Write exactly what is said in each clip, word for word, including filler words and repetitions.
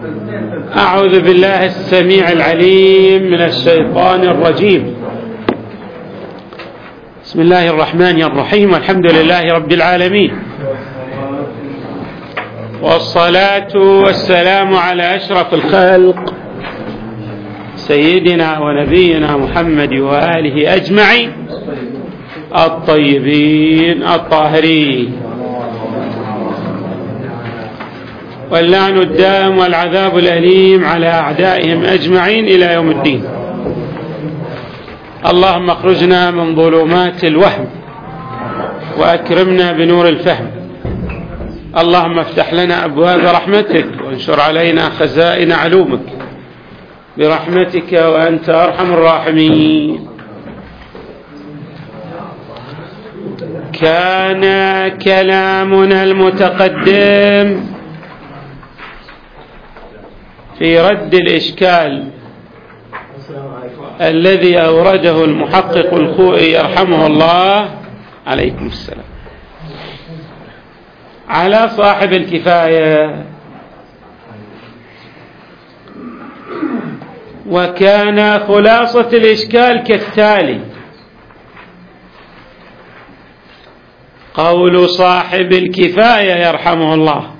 أعوذ بالله السميع العليم من الشيطان الرجيم. بسم الله الرحمن الرحيم، والحمد لله رب العالمين، والصلاة والسلام على أشرف الخلق سيدنا ونبينا محمد وآله أجمعين الطيبين الطاهرين، واللعن الدائم والعذاب الأليم على أعدائهم أجمعين إلى يوم الدين. اللهم اخرجنا من ظلمات الوهم وأكرمنا بنور الفهم. اللهم افتح لنا أبواب رحمتك وانشر علينا خزائن علومك برحمتك وأنت أرحم الراحمين. كان كلامنا المتقدم في رد الإشكال الذي أورده المحقق الخوئي يرحمه الله، عليكم السلام، على صاحب الكفاية. وكان خلاصة الإشكال كالتالي: قول صاحب الكفاية يرحمه الله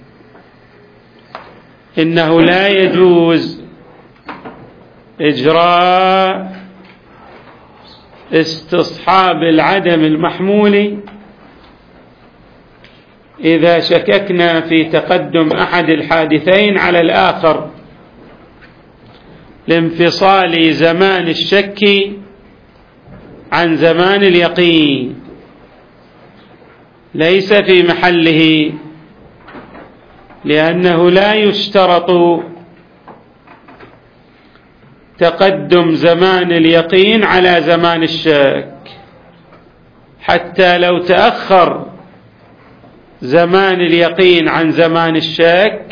إنه لا يجوز إجراء استصحاب العدم المحمول إذا شككنا في تقدم أحد الحادثين على الآخر لانفصال زمان الشك عن زمان اليقين، ليس في محله، لأنه لا يشترط تقدم زمان اليقين على زمان الشك. حتى لو تأخر زمان اليقين عن زمان الشك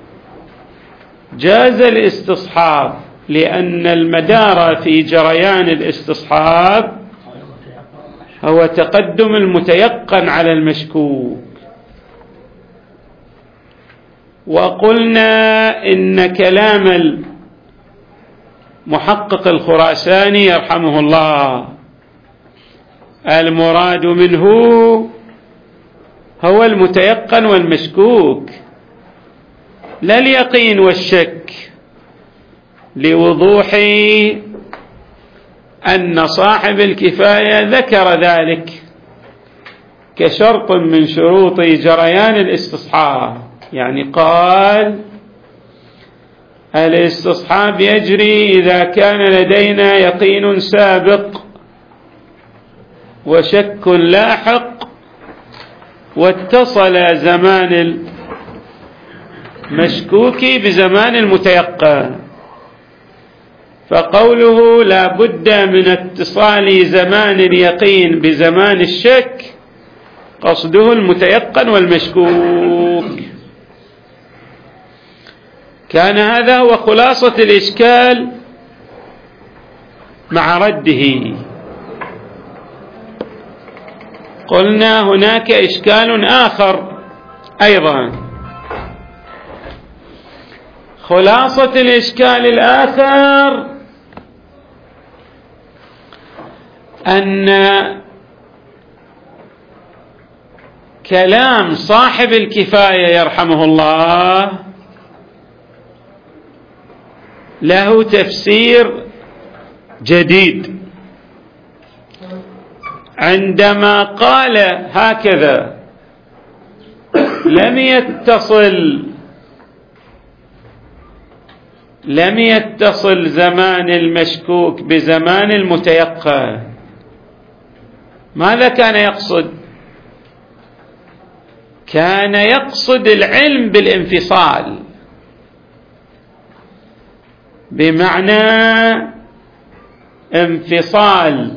جاز الاستصحاب، لأن المدار في جريان الاستصحاب هو تقدم المتيقن على المشكوك. وقلنا إن كلام المحقق الخراساني يرحمه الله المراد منه هو المتيقن والمشكوك، لا اليقين والشك، لوضوح أن صاحب الكفاية ذكر ذلك كشرط من شروط جريان الاستصحاب. يعني قال: الاستصحاب يجري إذا كان لدينا يقين سابق وشك لاحق واتصل زمان المشكوك بزمان المتيقن. فقوله لا بد من اتصال زمان اليقين بزمان الشك قصده المتيقن والمشكوك. كان هذا هو خلاصة الإشكال مع رده. قلنا هناك إشكال آخر أيضا. خلاصة الإشكال الآخر أن كلام صاحب الكفاية يرحمه الله له تفسير جديد عندما قال هكذا: لم يتصل لم يتصل زمان المشكوك بزمان المتيقن. ماذا كان يقصد؟ كان يقصد العلم بالانفصال، بمعنى انفصال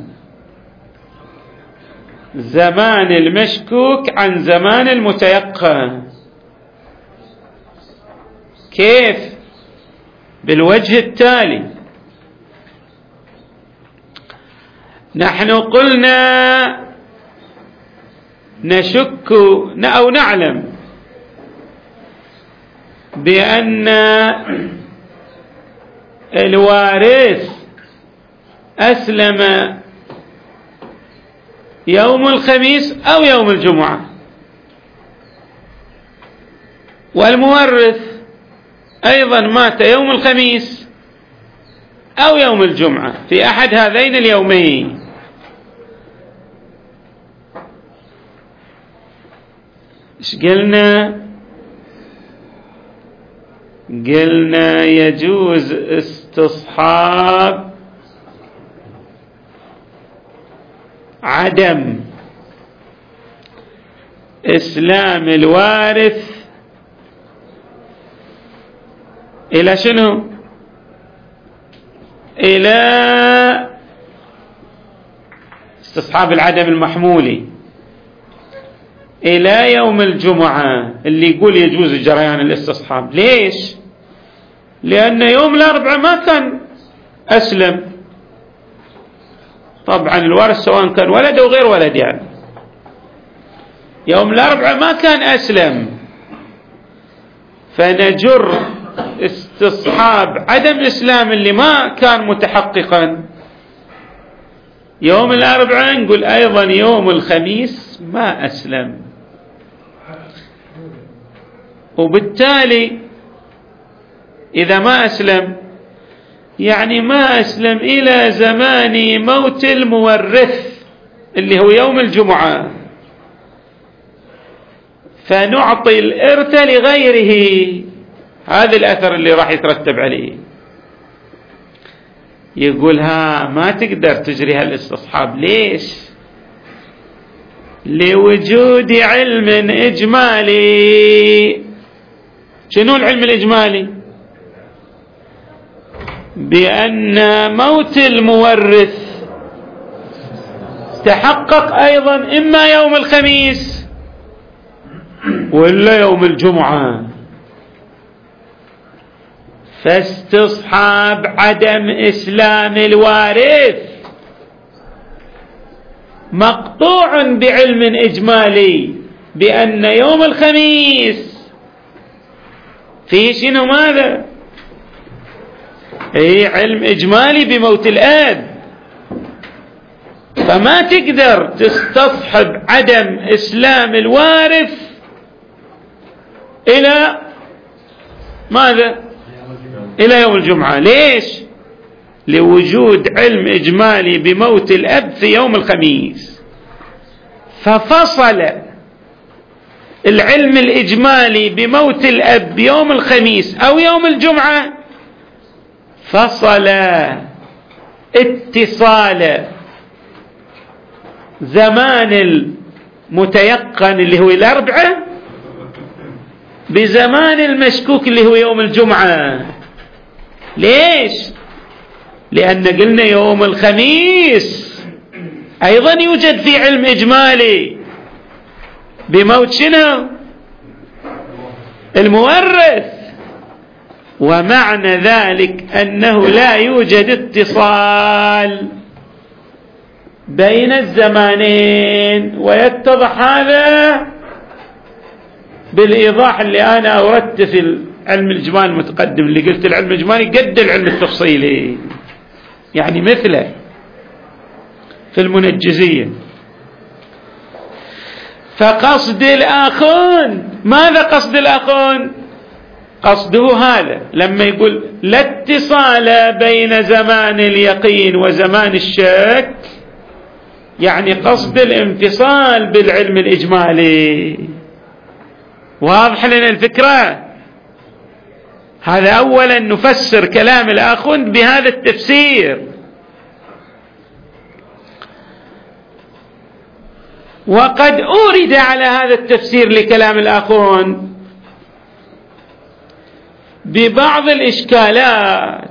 زمان المشكوك عن زمان المتيقن. كيف؟ بالوجه التالي: نحن قلنا نشك أو نعلم بأن الوارث أسلم يوم الخميس أو يوم الجمعة، والمورث أيضا مات يوم الخميس أو يوم الجمعة في أحد هذين اليومين. إيش قلنا؟ قلنا يجوز استصحاب عدم إسلام الوارث إلى شنو؟ إلى استصحاب العدم المحمولي إلى يوم الجمعة، اللي يقول يجوز جريان الاستصحاب. ليش؟ لأن يوم الأربعاء ما كان أسلم، طبعا الوارث سواء كان ولد أو غير ولد، يعني يوم الأربعاء ما كان أسلم، فنجر استصحاب عدم إسلام اللي ما كان متحققا يوم الأربعاء، نقول أيضا يوم الخميس ما أسلم. وبالتالي إذا ما أسلم يعني ما أسلم إلى زمان موت المورث اللي هو يوم الجمعة، فنعطي الإرث لغيره. هذا الأثر اللي راح يترتب عليه. يقول ها ما تقدر تجري هالاستصحاب. ليش؟ لوجود علم إجمالي. شنو العلم الإجمالي؟ بأن موت المورث تحقق أيضا إما يوم الخميس ولا يوم الجمعة، فاستصحاب عدم إسلام الوارث مقطوع بعلم إجمالي بأن يوم الخميس فيه شنو ماذا؟ اي علم إجمالي بموت الأب، فما تقدر تستصحب عدم إسلام الوارث إلى ماذا؟ إلى يوم الجمعة. ليش؟ لوجود علم إجمالي بموت الأب في يوم الخميس، ففصل العلم الإجمالي بموت الأب يوم الخميس أو يوم الجمعة، فصل اتصال زمان المتيقن اللي هو الأربعاء بزمان المشكوك اللي هو يوم الجمعة. ليش؟ لأن قلنا يوم الخميس أيضا يوجد في علم إجمالي بموت شنو؟ المورث، ومعنى ذلك أنه لا يوجد اتصال بين الزمانين. ويتضح هذا بالإيضاح اللي أنا أوردت في العلم الإجمالي المتقدم، اللي قلت العلم الإجمالي قد العلم التفصيلي، يعني مثله في المنجزية. فقصد الآخون، ماذا قصد الآخون؟ قصده هذا لما يقول لا اتصال بين زمان اليقين وزمان الشك، يعني قصد الانفصال بالعلم الإجمالي. واضح لنا الفكرة؟ هذا أولا نفسر كلام الآخون بهذا التفسير. وقد أورد على هذا التفسير لكلام الآخون ببعض الإشكالات.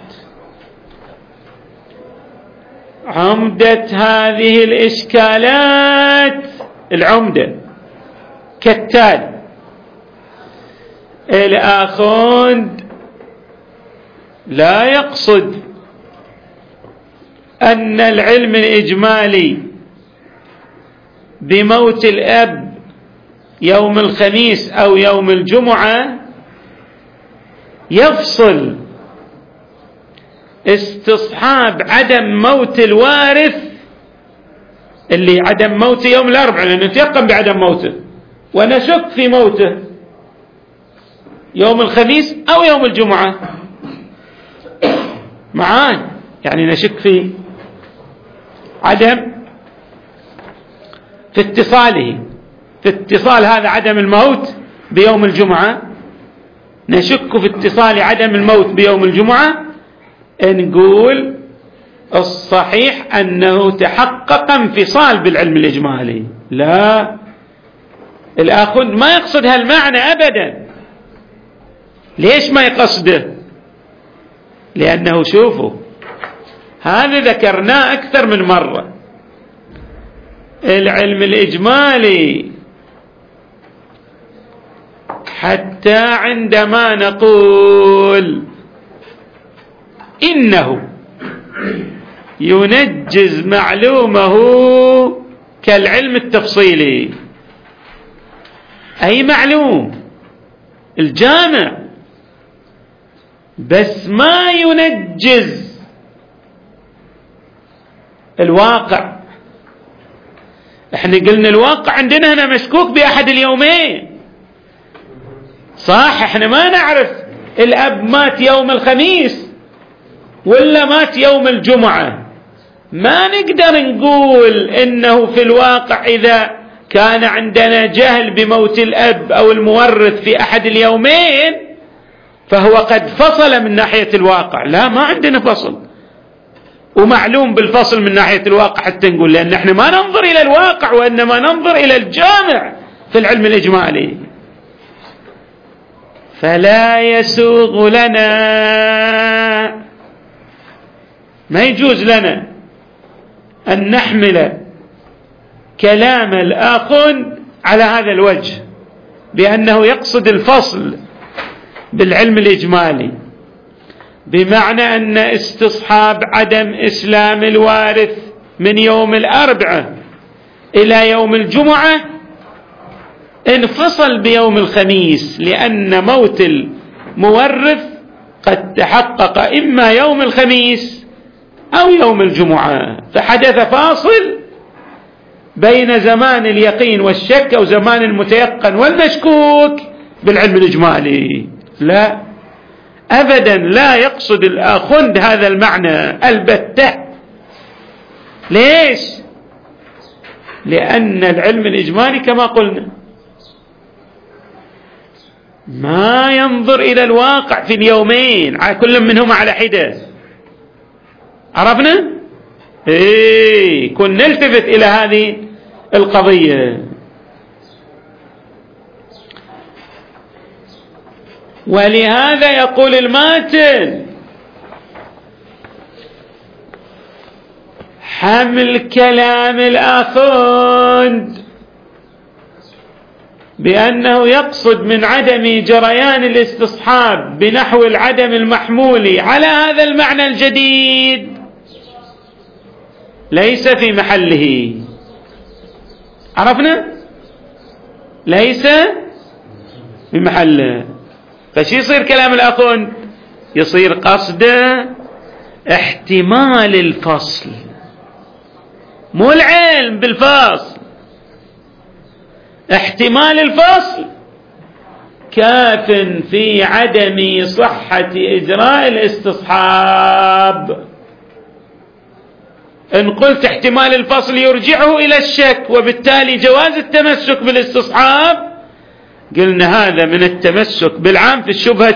عمدة هذه الإشكالات، العمدة كالتالي: الآخوند لا يقصد أن العلم الإجمالي بموت الأب يوم الخميس أو يوم الجمعة يفصل استصحاب عدم موت الوارث اللي عدم موته يوم الأربعاء لأنه نتيقن بعدم موته ونشك في موته يوم الخميس أو يوم الجمعة معان، يعني نشك في عدم في اتصاله في اتصال هذا عدم الموت بيوم الجمعة، نشك في اتصال عدم الموت بيوم الجمعة، نقول الصحيح أنه تحقق انفصال بالعلم الإجمالي. لا، الآخذ ما يقصد هالمعنى أبدا. ليش ما يقصده؟ لأنه شوفوا هذا ذكرناه أكثر من مرة، العلم الإجمالي حتى عندما نقول إنه ينجز معلومه كالعلم التفصيلي، أي معلوم الجامع، بس ما ينجز الواقع. احنا قلنا الواقع عندنا هنا مشكوك بأحد اليومين، صح؟ احنا ما نعرف الأب مات يوم الخميس ولا مات يوم الجمعة، ما نقدر نقول إنه في الواقع إذا كان عندنا جهل بموت الأب أو المورث في أحد اليومين فهو قد فصل من ناحية الواقع. لا، ما عندنا فصل، ومعلوم بالفصل من ناحية الواقع حتى نقول، لأن احنا ما ننظر إلى الواقع وإنما ننظر إلى الجامع في العلم الإجمالي. فلا يسوغ لنا، ما يجوز لنا أن نحمل كلام الآخر على هذا الوجه بأنه يقصد الفصل بالعلم الإجمالي، بمعنى أن استصحاب عدم إسلام الوارث من يوم الأربعاء إلى يوم الجمعة انفصل بيوم الخميس، لأن موت المورث قد تحقق إما يوم الخميس أو يوم الجمعة، فحدث فاصل بين زمان اليقين والشك أو زمان المتيقن والمشكوك بالعلم الإجمالي. لا أبدا، لا يقصد الآخوند هذا المعنى البتة. ليش؟ لأن العلم الإجمالي كما قلنا ما ينظر إلى الواقع في اليومين كل منهما على حدة. عرفنا؟ إيه، كن نلتفت إلى هذه القضية. ولهذا يقول الماتن حمل كلام الآخوند بأنه يقصد من عدم جريان الاستصحاب بنحو العدم المحمول على هذا المعنى الجديد ليس في محله. عرفنا؟ ليس في محله. فشي يصير كلام الأخوند؟ يصير قصده احتمال الفصل، مو العلم بالفصل. احتمال الفصل كاف في عدم صحة إجراء الاستصحاب. إن قلت احتمال الفصل يرجعه إلى الشك وبالتالي جواز التمسك بالاستصحاب، قلنا هذا من التمسك بالعام في الشبهة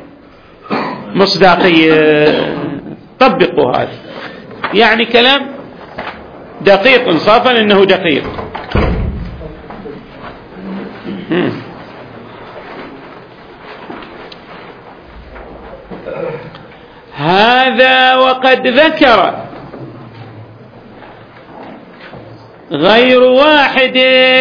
المصداقية. طبقوا هذا، يعني كلام دقيق، انصافا انه دقيق. هذا وقد ذكر غير واحد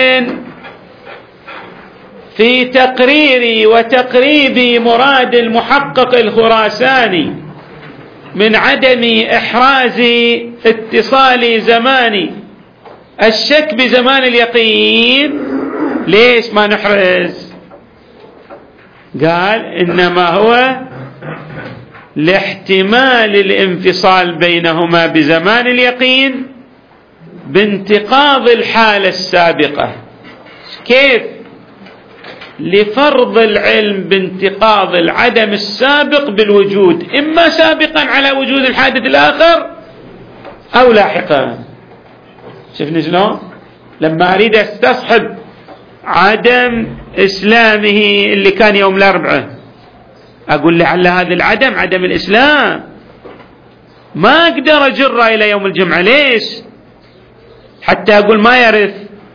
في تقرير وتقريب مراد المحقق الخراساني من عدم إحراز اتصال زمان الشك بزمان اليقين. ليش ما نحرز؟ قال إنما هو لاحتمال الانفصال بينهما بزمان اليقين بانتقاض الحالة السابقة. كيف؟ لفرض العلم بانتقاض العدم السابق بالوجود، إما سابقا على وجود الحادث الآخر أو لاحقا. شفنا شلون؟ لما أريد أستصحب عدم إسلامه اللي كان يوم الأربعاء، أقول لعل هذا العدم عدم الإسلام، ما أقدر أجره إلى يوم الجمعة. ليش؟ حتى أقول ما يرث،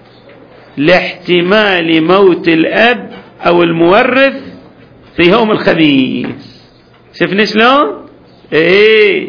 لاحتمال موت الأب أو المورث في يوم الخميس. شفنا شلون؟ إيه،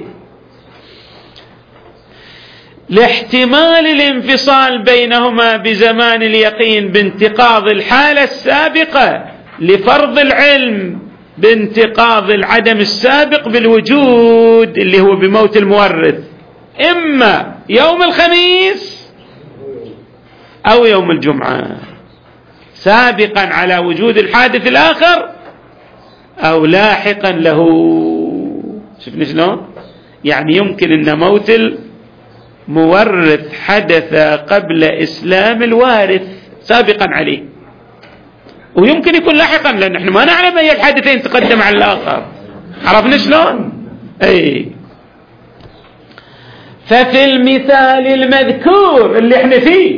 لاحتمال الانفصال بينهما بزمان اليقين بانتقاض الحالة السابقة لفرض العلم بانتقاض العدم السابق بالوجود اللي هو بموت المورث، إما يوم الخميس أو يوم الجمعة، سابقا على وجود الحادث الآخر أو لاحقا له. شفنا شلون؟ يعني يمكن أن موت المورث حدث قبل إسلام الوارث سابقا عليه، ويمكن يكون لاحقا، لأن نحن ما نعلم أي الحادثين تقدم على الآخر. عرفنا شلون؟ أي. ففي المثال المذكور اللي احنا فيه،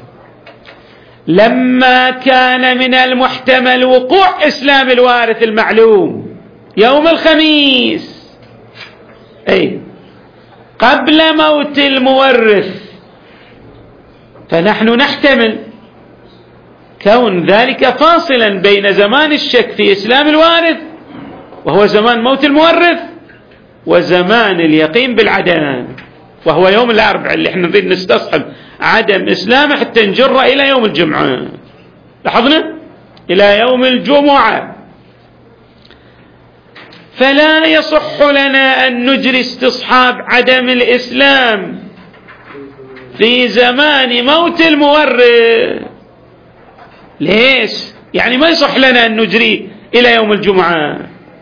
لما كان من المحتمل وقوع إسلام الوارث المعلوم يوم الخميس، أي قبل موت المورث، فنحن نحتمل كون ذلك فاصلا بين زمان الشك في إسلام الوارث وهو زمان موت المورث وزمان اليقين بالعدم وهو يوم الأربعاء اللي احنا نريد نستصحب عدم إسلامه حتى نجره إلى يوم الجمعة. لاحظنا؟ إلى يوم الجمعة. فلا يصح لنا أن نجري استصحاب عدم الإسلام في زمان موت المورث. ليش؟ يعني ما يصح لنا أن نجري إلى يوم الجمعة.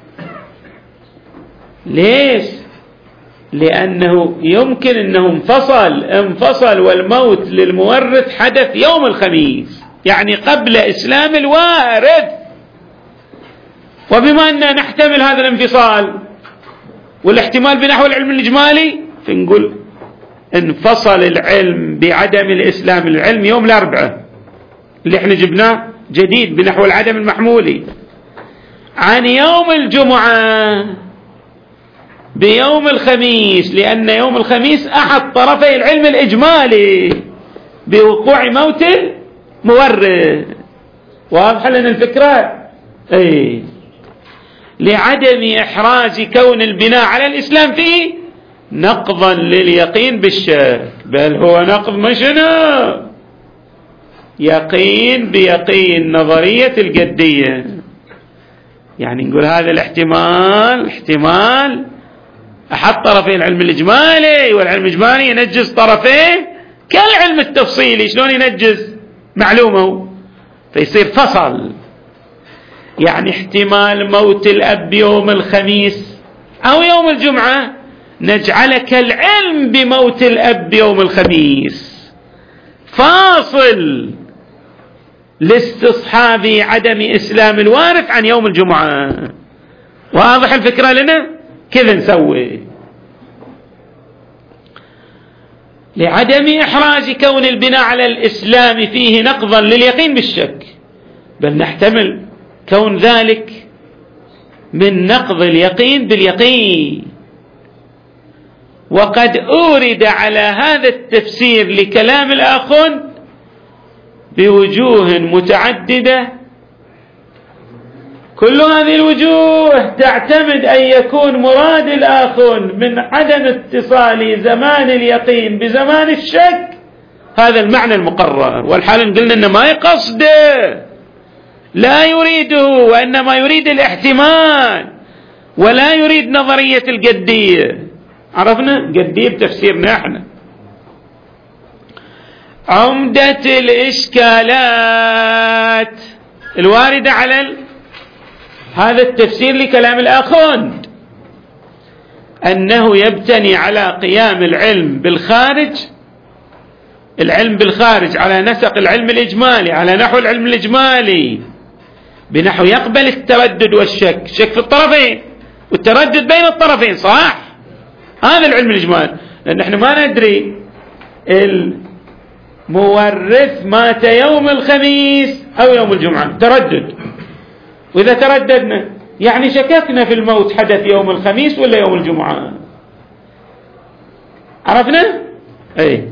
ليش؟ لأنه يمكن أنه انفصل انفصل والموت للمورث حدث يوم الخميس، يعني قبل إسلام الوارث. وبما أننا نحتمل هذا الانفصال والاحتمال بنحو العلم الإجمالي، فنقول انفصل العلم بعدم الإسلام العلم يوم الأربعاء اللي احنا جبناه جديد بنحو العدم المحمولي عن يوم الجمعة بيوم الخميس، لأن يوم الخميس أحد طرفي العلم الإجمالي بوقوع موت المورث. واضح لنا الفكرة؟ أي. لعدم إحراز كون البناء على الإسلام فيه نقضا لليقين بالشك، بل هو نقض مشنا يقين بيقين نظرية الجدية. يعني نقول هذا الاحتمال احتمال أحد طرفي العلم الإجمالي، والعلم الإجمالي ينجز طرفيه كالعلم التفصيلي. شلون ينجز معلومه؟ فيصير فصل. يعني احتمال موت الأب يوم الخميس أو يوم الجمعة نجعل كالعلم بموت الأب يوم الخميس، فاصل لاستصحاب عدم إسلام الوارث عن يوم الجمعة. واضح الفكرة لنا؟ كذا نسوي. لعدم إحراز كون البناء على الإسلام فيه نقضا لليقين بالشك، بل نحتمل كون ذلك من نقض اليقين باليقين. وقد أورد على هذا التفسير لكلام الآخون بوجوه متعددة، كل هذه الوجوه تعتمد أن يكون مراد الآخون من عدم اتصال زمان اليقين بزمان الشك هذا المعنى المقرر، والحال قلنا أنه ما يقصده، لا يريده، وإنما يريد الاحتمال ولا يريد نظرية الجدية. عرفنا؟ جدية بتفسيرنا احنا. عمدة الإشكالات الواردة على هذا التفسير لكلام الآخوند أنه يبتني على قيام العلم بالخارج، العلم بالخارج على نسق العلم الإجمالي، على نحو العلم الإجمالي، بنحو يقبل التردد والشك، الشك في الطرفين والتردد بين الطرفين، صح؟ هذا العلم الإجمالي. لأن احنا ما ندري المورث مات يوم الخميس أو يوم الجمعة، تردد، وإذا ترددنا يعني شككنا في الموت حدث يوم الخميس ولا يوم الجمعة. عرفنا؟ أي.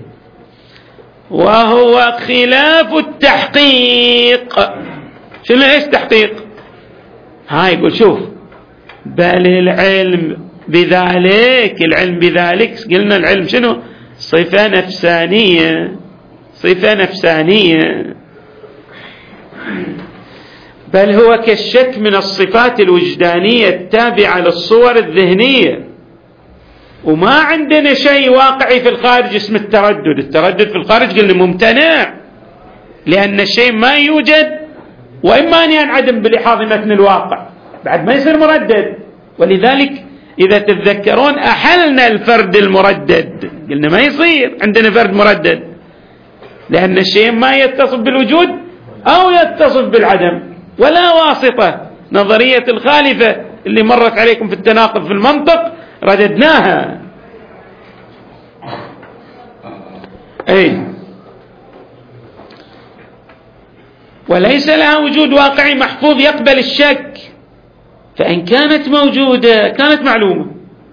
وهو خلاف التحقيق. شنو ايش تحقيق؟ هاي يقول شوف، بل العلم بذلك، العلم بذلك قلنا العلم شنو؟ صفة نفسانية، صفة نفسانية، بل هو كالشك من الصفات الوجدانية التابعة للصور الذهنية، وما عندنا شيء واقعي في الخارج اسمه التردد. التردد في الخارج قلنا ممتنع، لأن الشيء ما يوجد وإما أن ينعدم بلحاظ متن الواقع، بعد ما يصير مردد. ولذلك إذا تتذكرون أحلنا الفرد المردد، قلنا ما يصير عندنا فرد مردد، لأن الشيء ما يتصف بالوجود أو يتصف بالعدم، ولا واسطة. نظرية الخالفة اللي مرت عليكم في التناقض في المنطق رددناها. أي. وليس لها وجود واقعي محفوظ يقبل الشك، فإن كانت موجودة كانت معلومة،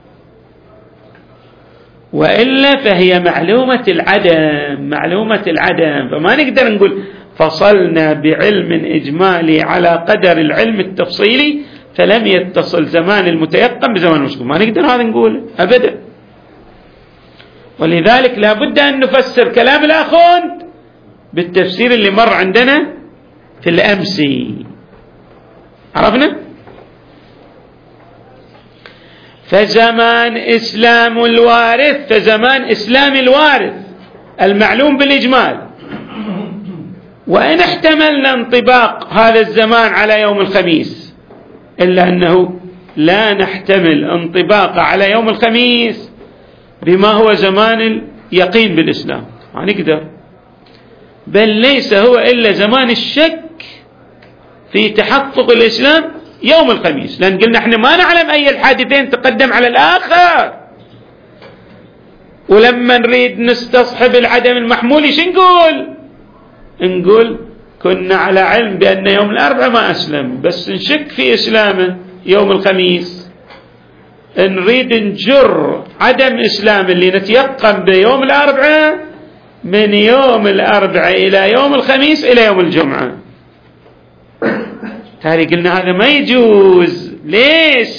وإلا فهي معلومة العدم، معلومة العدم. فما نقدر نقول فصلنا بعلم إجمالي على قدر العلم التفصيلي فلم يتصل زمان المتيقن بزمان المشكوك، ما نقدر هذا نقول أبدا. ولذلك لابد أن نفسر كلام الآخوند بالتفسير اللي مر عندنا في الأمسي. عرفنا؟ فزمان إسلام الوارث، فزمان إسلام الوارث المعلوم بالإجمال، وإن احتملنا انطباق هذا الزمان على يوم الخميس، إلا أنه لا نحتمل انطباق على يوم الخميس بما هو زمان اليقين بالإسلام، ما نقدر. بل ليس هو إلا زمان الشك في تحقق الإسلام يوم الخميس، لأن قلنا احنا ما نعلم أي الحادثين تقدم على الآخر. ولما نريد نستصحب العدم المحمول شو نقول؟ نقول كنا على علم بأن يوم الأربعاء ما أسلم، بس نشك في إسلامه يوم الخميس، نريد نجر عدم إسلام اللي نتيقن بيوم الأربعاء من يوم الأربعاء إلى يوم الخميس إلى يوم الجمعة. تالي قلنا هذا ما يجوز. ليش؟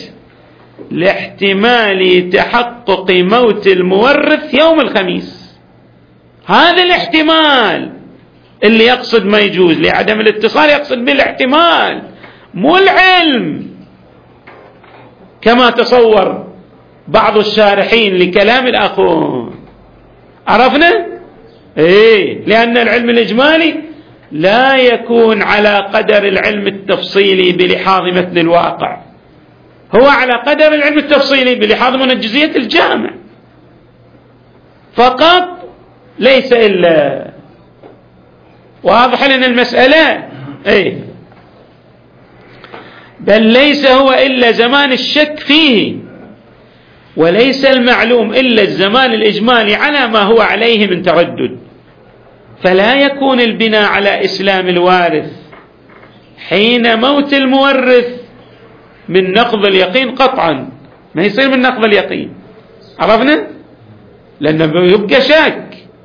لاحتمال تحقق موت المورث يوم الخميس، هذا الاحتمال اللي يقصد ما يجوز. لعدم الاتصال يقصد بالاحتمال مو العلم كما تصور بعض الشارحين لكلام الأخون. عرفنا؟ ايه، لأن العلم الإجمالي لا يكون على قدر العلم التفصيلي بلحاظ متن الواقع، هو على قدر العلم التفصيلي بلحاظ منجزية الجامع فقط، ليس إلا. واضح لنا المسألة؟ ايه. بل ليس هو إلا زمان الشك فيه، وليس المعلوم إلا الزمان الإجمالي على ما هو عليه من تردد، فلا يكون البناء على إسلام الوارث حين موت المورث من نقض اليقين قطعا، ما يصير من نقض اليقين. عرفنا؟ لأنه يبقى شك،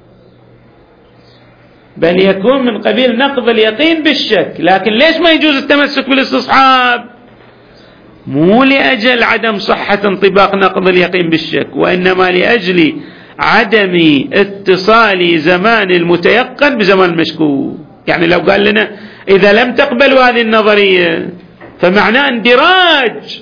بل يكون من قبيل نقض اليقين بالشك. لكن ليش ما يجوز التمسك بالاستصحاب؟ مو لأجل عدم صحة انطباق نقض اليقين بالشك، وإنما لأجل عدم اتصال زمان المتيقن بزمان المشكوك. يعني لو قال لنا إذا لم تقبلوا هذه النظرية فمعناه اندراج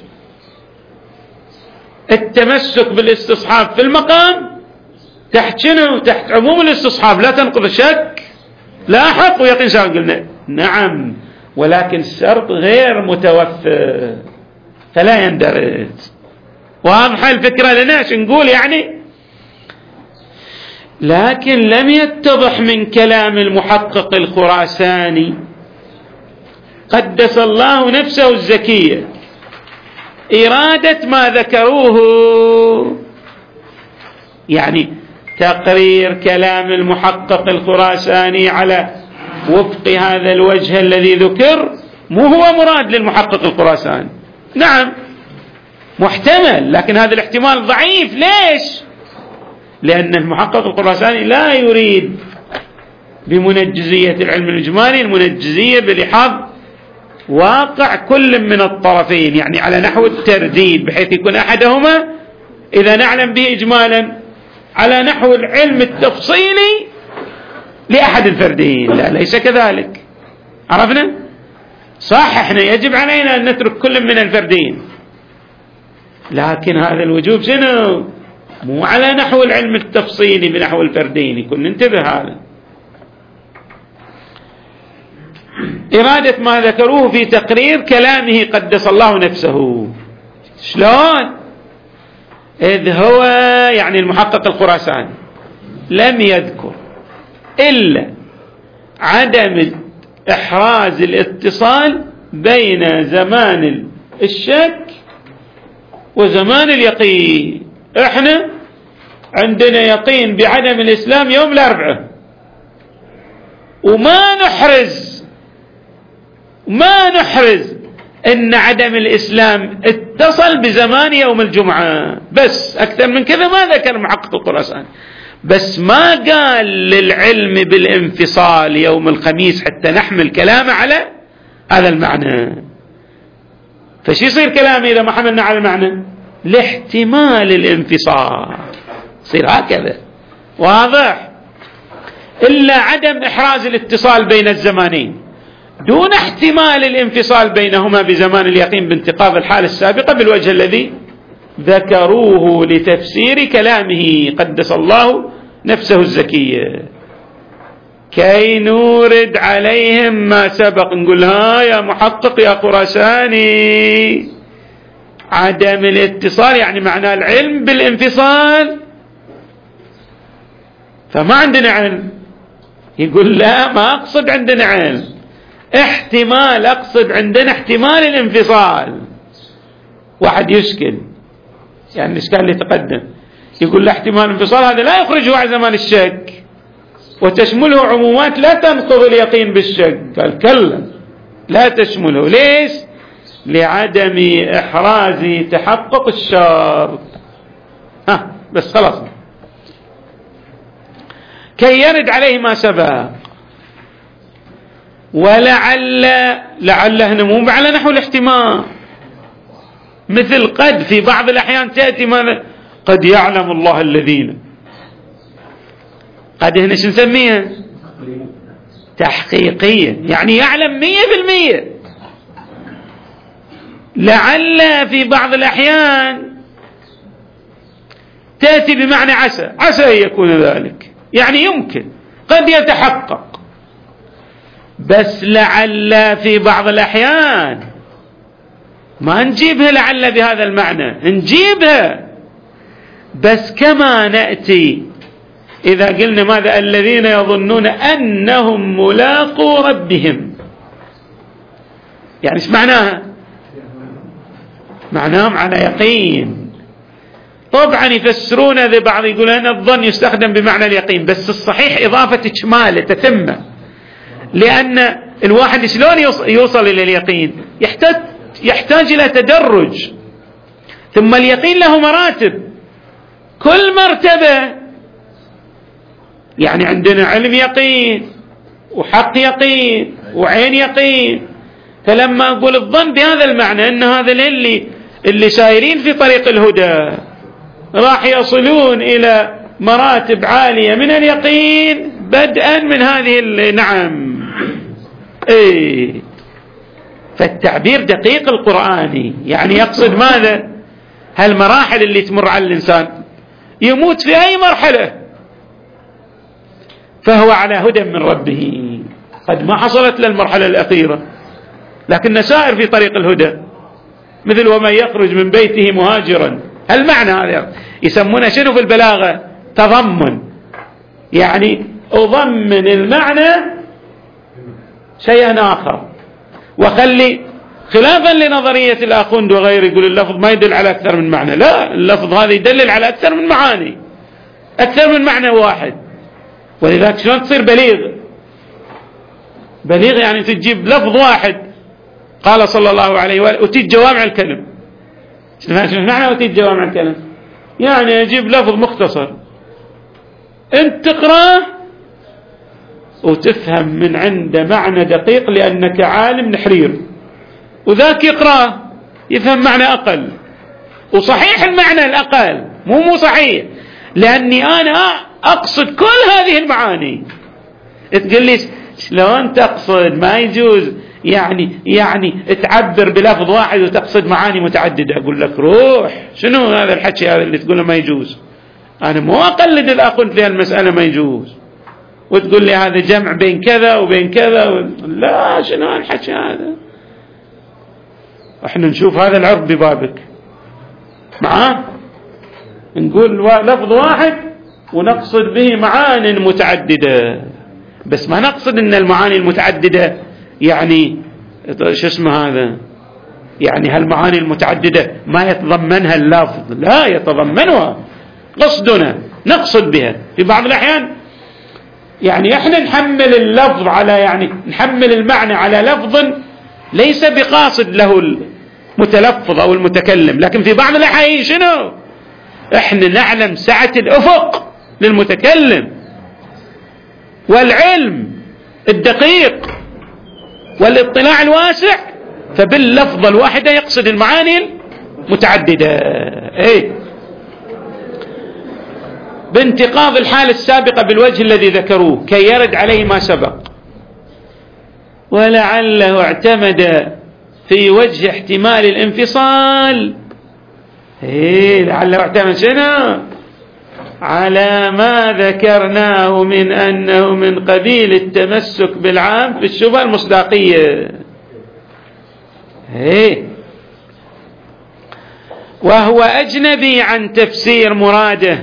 التمسك بالاستصحاب في المقام تحت شنو؟ تحت عموم الاستصحاب، لا تنقض الشك لاحق ويقين سابق. قلنا نعم، ولكن الشرط غير متوفر فلا يندرج. واضحة الفكرة لناش نقول يعني. لكن لم يتضح من كلام المحقق الخراساني قدس الله نفسه الزكية إرادة ما ذكروه، يعني تقرير كلام المحقق الخراساني على وفق هذا الوجه الذي ذكر مو هو مراد للمحقق الخراساني. نعم محتمل، لكن هذا الاحتمال ضعيف. ليش؟ لأن المحقق الخراساني لا يريد بمنجزية العلم الإجمالي المنجزية بلحاظ واقع كل من الطرفين، يعني على نحو الترديد، بحيث يكون أحدهما إذا نعلم به إجمالا على نحو العلم التفصيلي لأحد الفردين. لا، ليس كذلك. عرفنا؟ صح، احنا يجب علينا أن نترك كل من الفردين، لكن هذا الوجوب شنو؟ مو على نحو العلم التفصيلي بنحو الفردين. يكون ننتبه هذا. إرادة ما ذكروه في تقرير كلامه قدس الله نفسه. شلون؟ إذ هو يعني المحقق الخراساني لم يذكر إلا عدم إحراز الاتصال بين زمان الشك وزمان اليقين. احنا عندنا يقين بعدم الإسلام يوم الأربعاء، وما نحرز ما نحرز ان عدم الإسلام اتصل بزمان يوم الجمعة، بس أكثر من كذا ما ذكر محقق الخراساني. بس ما قال للعلم بالانفصال يوم الخميس حتى نحمل كلامه على هذا المعنى. فشي يصير كلامه إذا ما حملنا على المعنى؟ لاحتمال الانفصال، يصير هكذا. واضح؟ إلا عدم إحراز الاتصال بين الزمانين دون احتمال الانفصال بينهما بزمان اليقين بانتقاض الحالة السابقة بالوجه الذي ذكروه لتفسير كلامه قدس الله نفسه الزكية، كي نورد عليهم ما سبق. نقول ها يا محقق يا خراساني، عدم الاتصال يعني معنى العلم بالانفصال، فما عندنا علم. يقول لا، ما أقصد عندنا علم، احتمال، أقصد عندنا احتمال الانفصال. واحد يشكل يعني الإشكال اللي تقدم، يقول لا احتمال الانفصال هذا لا يخرجه عن زمان الشك، وتشمله عمومات لا تنقض اليقين بالشك. قال كلا، لا تشمله. ليش؟ لعدم إحراز تحقق الشرط. ها بس خلاص. كي يرد عليه ما سبق. ولعل لعل هنا مو على نحو الاحتمال، مثل قد في بعض الأحيان تأتي ماذا؟ قد يعلم الله الذين. قد هنا شو نسميها؟ تحقيقية، يعني يعلم مية بالمية. لعل في بعض الأحيان تأتي بمعنى عسى، عسى يكون ذلك، يعني يمكن قد يتحقق. بس لعل في بعض الأحيان ما نجيبها لعل بهذا المعنى، نجيبها بس كما نأتي إذا قلنا ماذا؟ الذين يظنون أنهم ملاقو ربهم، يعني ايش معناها؟ معناهم على يقين. طبعا يفسرون ذي بعض، يقول أن الظن يستخدم بمعنى اليقين، بس الصحيح إضافة إشمال تتمة، لأن الواحد شلون يوصل إلى اليقين؟ يحتاج يحتاج إلى تدرج، ثم اليقين له مراتب، كل مرتبة يعني عندنا علم يقين وحق يقين وعين يقين. فلما أقول الظن بهذا المعنى أن هذا اللي اللي سايرين في طريق الهدى راح يصلون إلى مراتب عالية من اليقين بدءا من هذه. نعم إيه، فالتعبير دقيق القرآني، يعني يقصد ماذا؟ هالمراحل اللي تمر على الإنسان، يموت في أي مرحلة فهو على هدى من ربه، قد ما حصلت للمرحلة الأخيرة لكن سائر في طريق الهدى. مثل ومن يخرج من بيته مهاجرا المعنى هذا يسمونه شنو في البلاغة؟ تضمن، يعني أضمن المعنى شيئا آخر، وخلي خلافا لنظرية الآخوند وغيره يقول اللفظ ما يدل على أكثر من معنى. لا، اللفظ هذا يدلل على أكثر من معاني، أكثر من معنى واحد. ولذلك شلون تصير بليغ؟ بليغ يعني تجيب لفظ واحد قال صلى الله عليه وآله أتيت جوامع الكلم. شنو معنى أتيت جوامع الكلم؟ يعني أجيب لفظ مختصر أنت تقرأه وتفهم من عنده معنى دقيق لأنك عالم نحرير، وذاك يقرأ يفهم معنى أقل، وصحيح المعنى الأقل مو مو صحيح، لأني أنا أقصد كل هذه المعاني. تقول لي شلون تقصد؟ ما يجوز يعني يعني تعبر بلفظ واحد وتقصد معاني متعددة. أقول لك روح، شنو هذا الحكي هذا اللي تقوله ما يجوز؟ أنا مو أقلد الأخوند في هالمسألة ما يجوز، وتقول لي هذا جمع بين كذا وبين كذا و... لا، شنو هالحكي هذا؟ احنا نشوف هذا العرض ببابك معاه، نقول لفظ واحد ونقصد به معاني متعددة، بس ما نقصد ان المعاني المتعددة يعني شو اسمه هذا، يعني هالمعاني المتعددة ما يتضمنها اللفظ، لا يتضمنها، قصدنا نقصد بها. في بعض الأحيان يعني احنا نحمل اللفظ على يعني نحمل المعنى على لفظ ليس بقاصد له المتلفظ أو المتكلم، لكن في بعض الأحيان شنو؟ احنا نعلم سعة الأفق للمتكلم والعلم الدقيق والاطلاع الواسع، فباللفظة الواحدة يقصد المعاني المتعددة. ايه بانتقاض الحالة السابقة بالوجه الذي ذكروه كي يرد عليه ما سبق، ولعله اعتمد في وجه احتمال الانفصال. ايه لعله اعتمد شنو؟ على ما ذكرناه من أنه من قبيل التمسك بالعام في الشبهة المصداقية. ايه وهو أجنبي عن تفسير مراده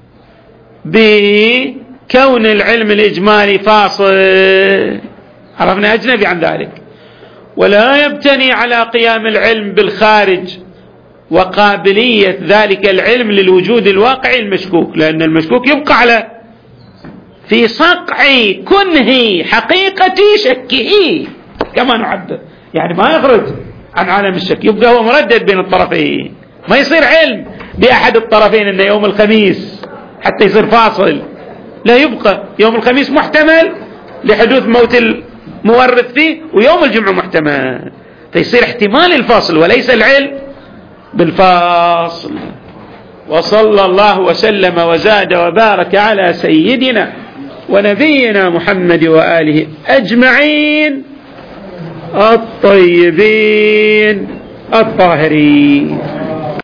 بكون العلم الإجمالي فاصل، عرفنا أجنبي عن ذلك، ولا يبتني على قيام العلم بالخارج وقابلية ذلك العلم للوجود الواقعي المشكوك، لأن المشكوك يبقى على في صقع كنه حقيقة شكه كما نعبر، يعني ما يخرج عن عالم الشك، يبقى هو مردد بين الطرفين، ما يصير علم بأحد الطرفين أن يوم الخميس حتى يصير فاصل، لا، يبقى يوم الخميس محتمل لحدوث موت المورث فيه، ويوم الجمعة محتمل، فيصير احتمال الفاصل وليس العلم بالفاصل. وصلى الله وسلم وزاد وبارك على سيدنا ونبينا محمد وآله أجمعين الطيبين الطاهرين.